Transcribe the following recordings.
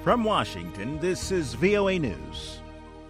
From Washington, this is VOA News.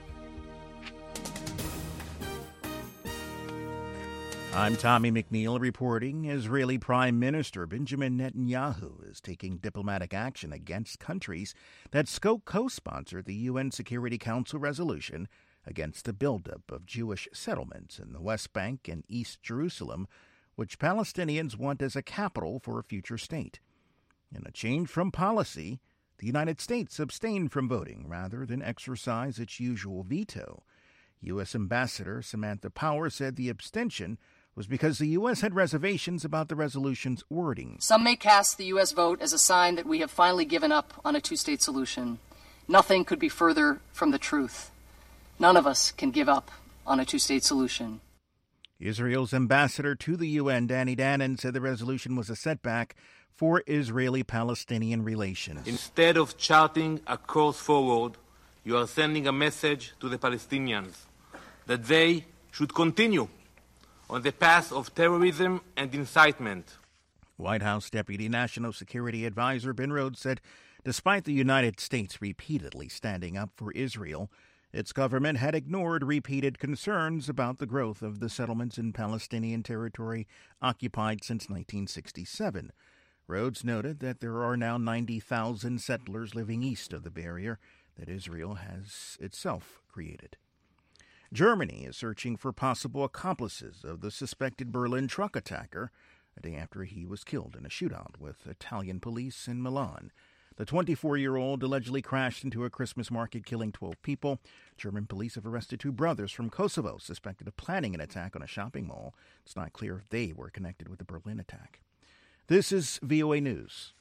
I'm Tommy McNeil reporting. Israeli Prime Minister Benjamin Netanyahu is taking diplomatic action against countries that co-sponsored the UN Security Council resolution against the buildup of Jewish settlements in the West Bank and East Jerusalem, which Palestinians want as a capital for a future state. In a change from policy, the United States abstained from voting rather than exercise its usual veto. U.S. Ambassador Samantha Power said the abstention was because the U.S. had reservations about the resolution's wording. Some may cast the U.S. vote as a sign that we have finally given up on a two-state solution. Nothing could be further from the truth. None of us can give up on a two-state solution. Israel's ambassador to the UN, Danny Danon, said the resolution was a setback for Israeli-Palestinian relations. Instead of charting a course forward, you are sending a message to the Palestinians that they should continue on the path of terrorism and incitement. White House Deputy National Security Advisor Ben Rhodes said despite the United States repeatedly standing up for Israel, its government had ignored repeated concerns about the growth of the settlements in Palestinian territory occupied since 1967. Rhodes noted that there are now 90,000 settlers living east of the barrier that Israel has itself created. Germany is searching for possible accomplices of the suspected Berlin truck attacker a day after he was killed in a shootout with Italian police in Milan. The 24-year-old allegedly crashed into a Christmas market, killing 12 people. German police have arrested two brothers from Kosovo suspected of planning an attack on a shopping mall. It's not clear if they were connected with the Berlin attack. This is VOA News.